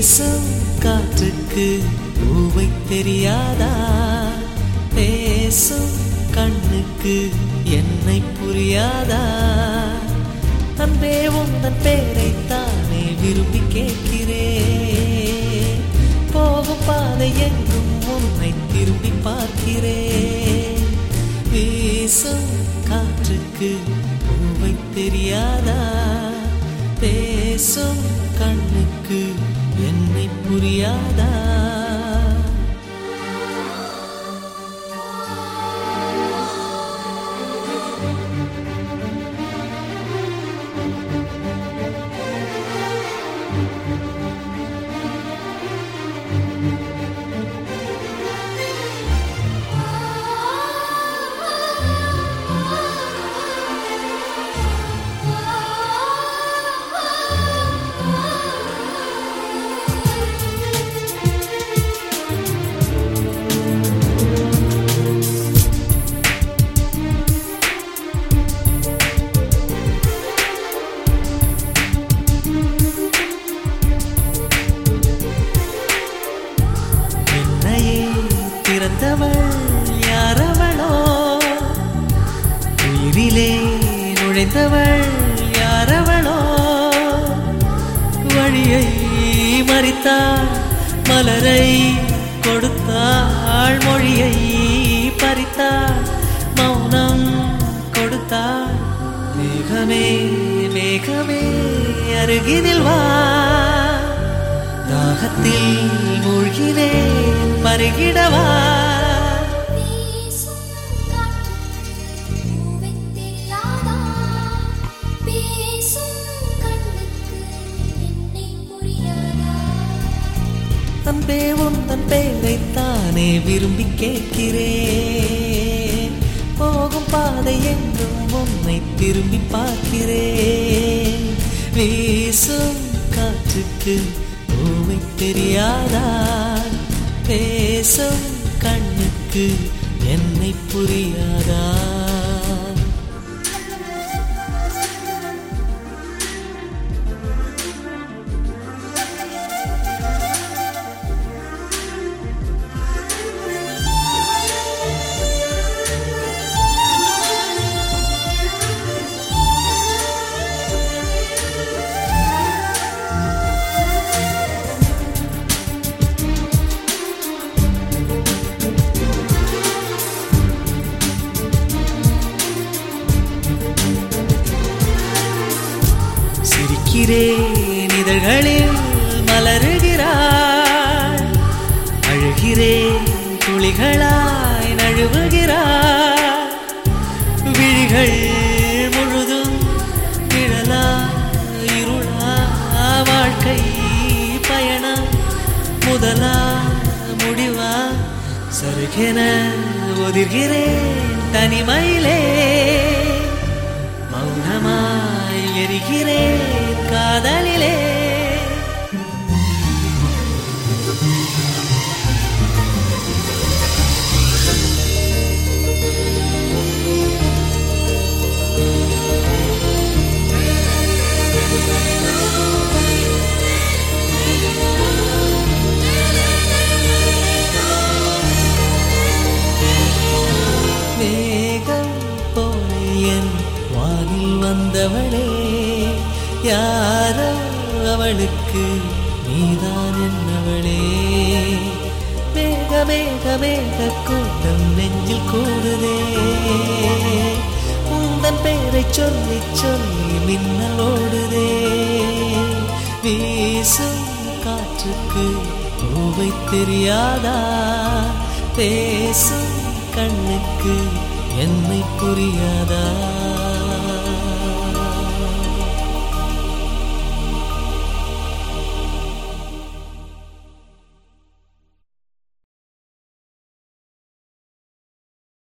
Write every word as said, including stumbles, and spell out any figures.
வீசும் காற்றுக்கு பூவை தெரியாதா? பேசும் கண்ணுக்கு என்னை புரியாதா? அன்பே உந்தன் பேரைத்தானே விரும்பி கேட்கிறேன். போகும் பாதை எங்கும் உன்னை திரும்பி பார்க்கிறேன். வீசும் காற்றுக்கு பூவை தெரியாதா? பேசும் கண்ணுக்கு என்னை புரியாதா? பிறந்தவள் யாரவளோ? உயிரிலே நுழைந்தவள் யாரவளோ? வழியை மறித்தாள், மலரை கொடுத்தாள், மொழியை பறித்தாள், மௌனம் கொடுத்தாள். மேகமே மேகமே அருகினில் வா, தாகத்தில் மூழ்கினேன் பருகிடவா. அன்பே உந்தன் பேரைத்தானே விரும்பி கேட்கிறேன். போகும் பாதை எங்கும் உன்னை திரும்பி பார்க்கிறேன். வீசும் காற்றுக்கு பூவை தெரியாதா? பேசும் கண்ணுக்கு என்னை புரியாதா? சிரிக்கிறேன் இதழ்களில் மலருகிறாள், அழுகிறேன் துளிகளாய் நழுவுகிறாள். விழிகள் முழுதும் நிழலா இருளா? வாழ்க்கை பயணம் முதலா முடிவா? சருகென ஒதிர்கிறேன் தனிமையிலே, மௌனமாய் எரிகிறேன் காதலிலே. மேகம் போல என் வானில் வந்தவளே, யாரோ அவளுக்கு நீதான் என்னவளே. மேக மேக மேக கூட்டம் நெஞ்சில் கூடுதே, உந்தன் பேரை சொல்லி சொல்லி மின்னல் ஓடுதே. வீசும் காற்றுக்கு பூவை தெரியாதா? பேசும் கண்ணுக்கு என்னை புரியாதா?